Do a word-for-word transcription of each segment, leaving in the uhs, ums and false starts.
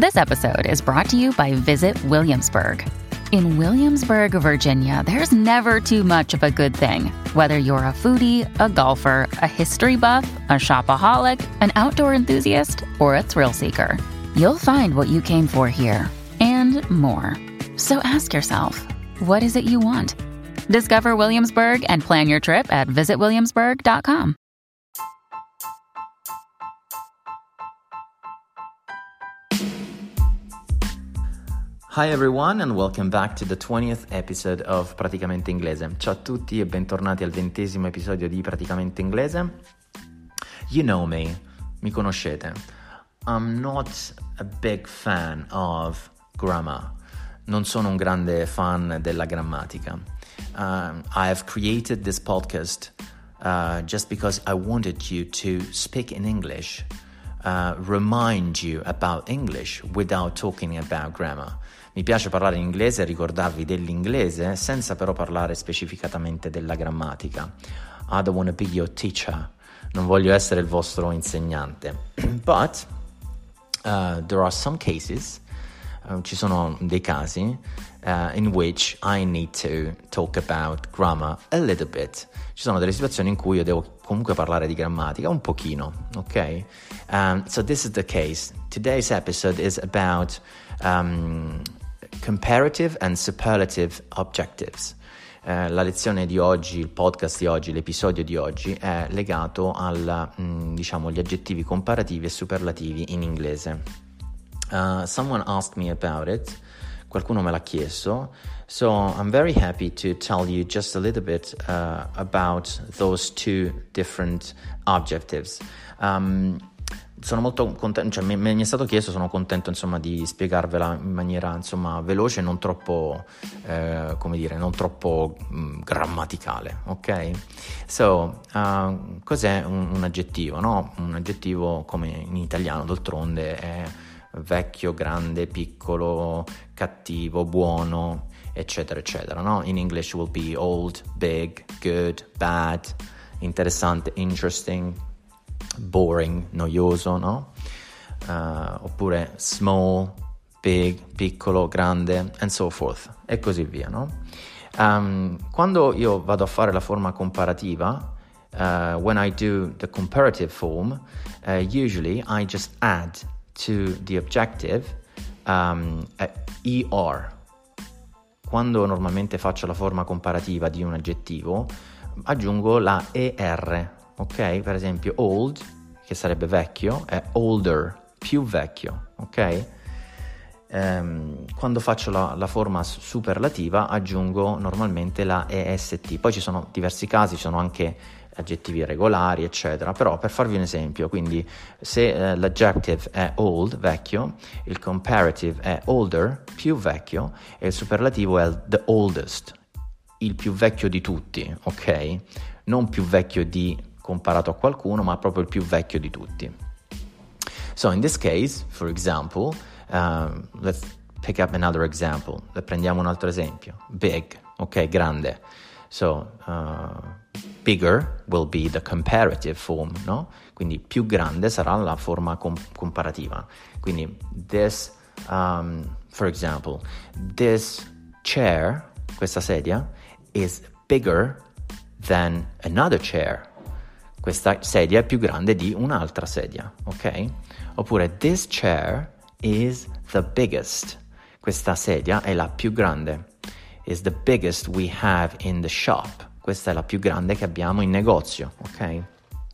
This episode is brought to you by Visit Williamsburg. In Williamsburg, Virginia, there's never too much of a good thing. Whether you're a foodie, a golfer, a history buff, a shopaholic, an outdoor enthusiast, or a thrill seeker, you'll find what you came for here and more. So ask yourself, what is it you want? Discover Williamsburg and plan your trip at visit williamsburg dot com. Hi everyone and welcome back to the twentieth episode of Praticamente Inglese. Ciao a tutti e bentornati al ventesimo episodio di Praticamente Inglese. You know me, mi conoscete. I'm not a big fan of grammar. Non sono un grande fan della grammatica. Um, I have created this podcast uh, just because I wanted you to speak in English, uh, remind you about English without talking about grammar. Mi piace parlare in inglese e ricordarvi dell'inglese senza però parlare specificatamente della grammatica. I don't want to be your teacher. Non voglio essere il vostro insegnante. But uh, there are some cases, uh, ci sono dei casi uh, in which I need to talk about grammar a little bit. Ci sono delle situazioni in cui io devo comunque parlare di grammatica un pochino, ok? Um, so this is the case. Today's episode is about um, comparative and superlative objectives. Eh, la lezione di oggi, il podcast di oggi, l'episodio di oggi è legato al, mh, diciamo, gli aggettivi comparativi e superlativi in inglese. Uh, someone asked me about it. Qualcuno me l'ha chiesto. So I'm very happy to tell you just a little bit uh, about those two different objectives. Um, Sono molto contento, cioè mi, mi è stato chiesto, sono contento insomma di spiegarvela in maniera insomma veloce, non troppo, eh, come dire, non troppo mh, grammaticale, ok? So, uh, cos'è un, un aggettivo, no? Un aggettivo come in italiano d'altronde è vecchio, grande, piccolo, cattivo, buono, eccetera, eccetera, no? In English will be old, big, good, bad, interessante, interesting, boring, noioso, no? Uh, oppure small, big, piccolo, grande, and so forth, e così via, no? Um, quando io vado a fare la forma comparativa, uh, when I do the comparative form, uh, usually I just add to the objective um, er. Quando normalmente faccio la forma comparativa di un aggettivo, aggiungo la er. Ok, per esempio old, che sarebbe vecchio, è older, più vecchio, ok? Ehm, quando faccio la, la forma superlativa aggiungo normalmente la est. Poi ci sono diversi casi, ci sono anche aggettivi regolari, eccetera, però per farvi un esempio, quindi se eh, l'adjective è old, vecchio, il comparative è older, più vecchio, e il superlativo è the oldest, il più vecchio di tutti, ok? Non più vecchio di comparato a qualcuno, ma proprio il più vecchio di tutti. So in this case, for example, um, let's pick up another example. Prendiamo un altro esempio. Big, ok, grande. So uh, bigger will be the comparative form, no? Quindi più grande sarà la forma com- comparativa. Quindi this, um, for example, this chair, questa sedia, is bigger than another chair. Questa sedia è più grande di un'altra sedia, ok? Oppure this chair is the biggest. Questa sedia è la più grande. Is the biggest we have in the shop. Questa è la più grande che abbiamo in negozio, ok?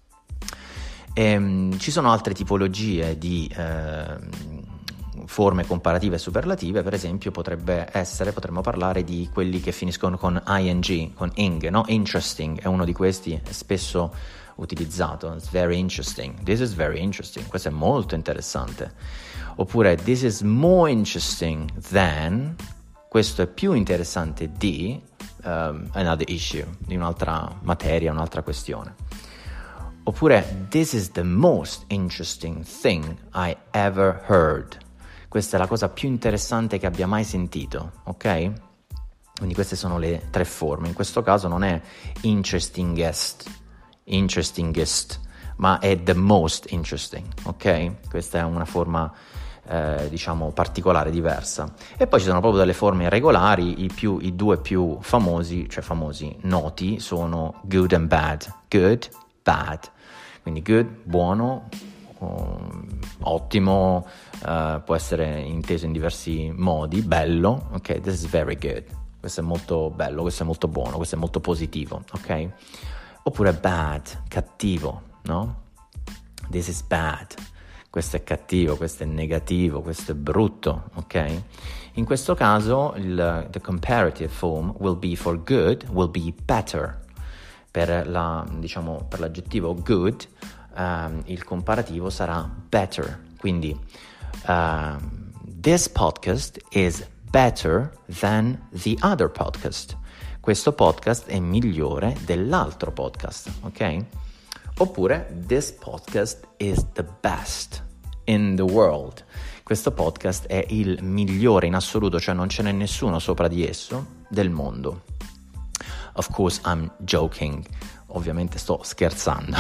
E, ci sono altre tipologie di eh, forme comparative e superlative, per esempio potrebbe essere, potremmo parlare di quelli che finiscono con ing, con ing, no? Interesting è uno di questi, è spesso utilizzato. It's very interesting. This is very interesting. Questo è molto interessante. Oppure this is more interesting than, questo è più interessante di um, another issue, di un'altra materia, un'altra questione. Oppure this is the most interesting thing I ever heard. Questa è la cosa più interessante che abbia mai sentito, ok? Quindi queste sono le tre forme. In questo caso non è interestingest, interestingest, ma è the most interesting, ok? Questa è una forma eh, diciamo particolare, diversa. E poi ci sono proprio delle forme irregolari. I, più, i due più famosi, cioè famosi, noti, sono good and bad. Good, bad. Quindi good, buono, um, ottimo, uh, può essere inteso in diversi modi. Bello, ok, this is very good. Questo è molto bello, questo è molto buono, questo è molto positivo, ok? Oppure bad, cattivo, no? This is bad. Questo è cattivo, questo è negativo, questo è brutto, ok? In questo caso il the comparative form will be for good, will be better. Per la, diciamo, per l'aggettivo good, um, il comparativo sarà better. Quindi um, this podcast is better than the other podcast. Questo podcast è migliore dell'altro podcast, ok? Oppure this podcast is the best in the world. Questo podcast è il migliore in assoluto, cioè non ce n'è nessuno sopra di esso del mondo. Of course I'm joking. Ovviamente sto scherzando.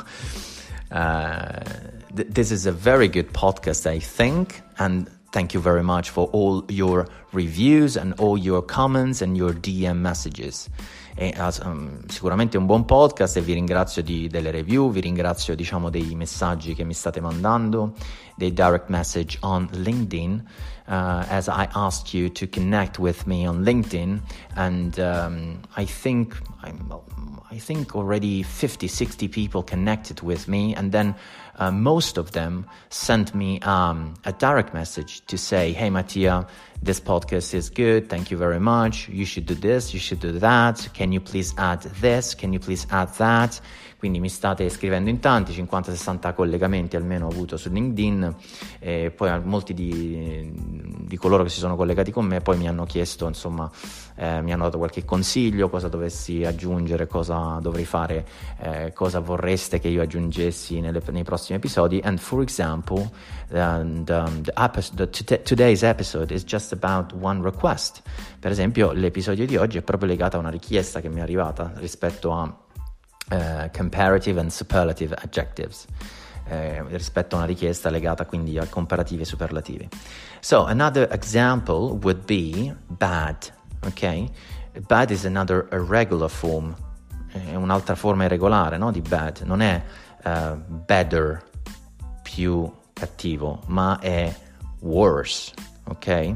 uh, th- this is a very good podcast, I think, and thank you very much for all your reviews and all your comments and your D M messages. E, um, sicuramente è un buon podcast e vi ringrazio di, delle review, vi ringrazio diciamo dei messaggi che mi state mandando, dei direct message on LinkedIn, uh, as I asked you to connect with me on LinkedIn, and um, I think I'm, I think already fifty, sixty people connected with me, and then uh, most of them sent me um, a direct message to say, hey Mattia, this podcast is good, thank you very much, you should do this, you should do that, can you please add this, can you please add that? Quindi mi state scrivendo in tanti, cinquanta sessanta collegamenti almeno ho avuto su LinkedIn, e poi molti di, di coloro che si sono collegati con me poi mi hanno chiesto, insomma, eh, mi hanno dato qualche consiglio, cosa dovessi aggiungere, cosa dovrei fare, eh, cosa vorreste che io aggiungessi nelle, nei prossimi episodi. And for example, uh, the, the, epi- the t- today's episode is just about one request. Per esempio, l'episodio di oggi è proprio legato a una richiesta che mi è arrivata rispetto a Uh, comparative and superlative adjectives, uh, rispetto a una richiesta legata quindi a comparativi e superlativi. So another example would be bad, ok? Bad is another irregular form, è un'altra forma irregolare, no, di bad. Non è uh, better, più cattivo, ma è worse, ok? Eh,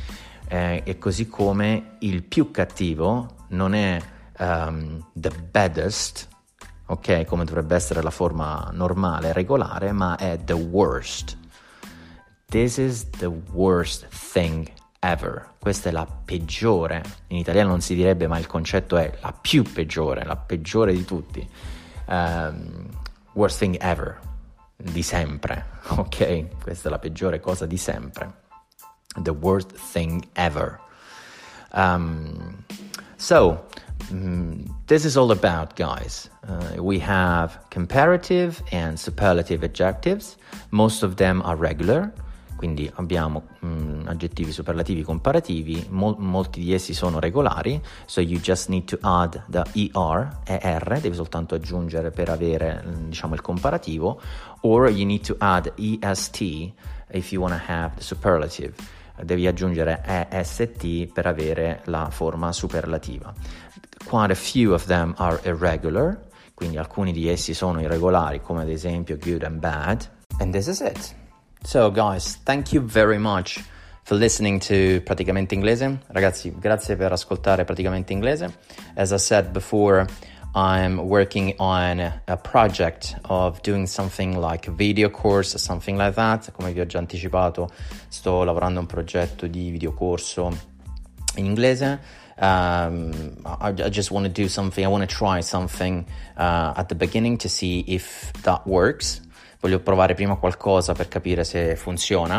e così come il più cattivo non è um, the baddest, ok, come dovrebbe essere la forma normale, regolare, ma è the worst. This is the worst thing ever. Questa è la peggiore. In italiano non si direbbe, ma il concetto è la più peggiore, la peggiore di tutti. Um, worst thing ever. Di sempre, ok? Questa è la peggiore cosa di sempre. The worst thing ever. Um, so... Mm, this is all about, guys. Uh, we have comparative and superlative adjectives. Most of them are regular, quindi abbiamo mm, aggettivi superlativi comparativi, Mol- molti di essi sono regolari, so you just need to add the er, er, devi soltanto aggiungere per avere, diciamo, il comparativo, or you need to add est if you want to have the superlative. Devi aggiungere est per avere la forma superlativa. Quite a few of them are irregular, quindi alcuni di essi sono irregolari, come ad esempio good and bad. And this is it. So guys, thank you very much for listening to Praticamente Inglese. Ragazzi, grazie per ascoltare Praticamente Inglese. As I said before, I'm working on a project of doing something like a video course or something like that. Come vi ho già anticipato, sto lavorando a un progetto di videocorso in inglese. Um, I, I just want to do something, I want to try something uh, at the beginning to see if that works. Voglio provare prima qualcosa per capire se funziona.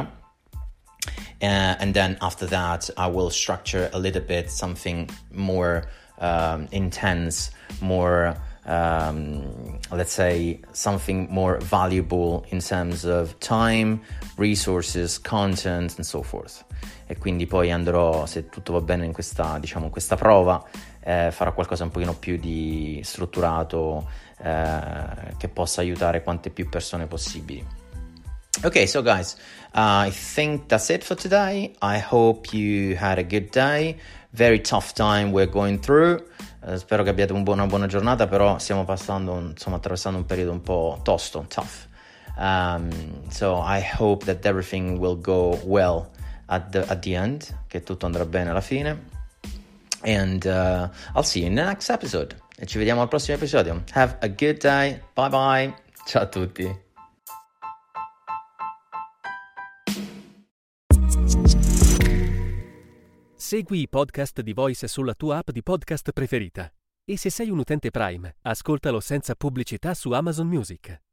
Uh, and then after that, I will structure a little bit something more um, intense, more, um, let's say, something more valuable in terms of time, resources, content, and so forth. E quindi poi andrò, se tutto va bene in questa, diciamo, questa prova, eh, farò qualcosa un pochino più di strutturato, eh, che possa aiutare quante più persone possibili. Okay, so guys, uh, I think that's it for today. I hope you had a good day. Very tough time we're going through. Uh, spero che abbiate un buon, una buona giornata, però stiamo passando, un, insomma, attraversando un periodo un po' tosto, tough. Um, so I hope that everything will go well at the, at the end, che tutto andrà bene alla fine. And uh, I'll see you in the next episode. E ci vediamo al prossimo episodio. Have a good day. Bye bye. Ciao a tutti. Segui i podcast di Voice sulla tua app di podcast preferita. E se sei un utente Prime, ascoltalo senza pubblicità su Amazon Music.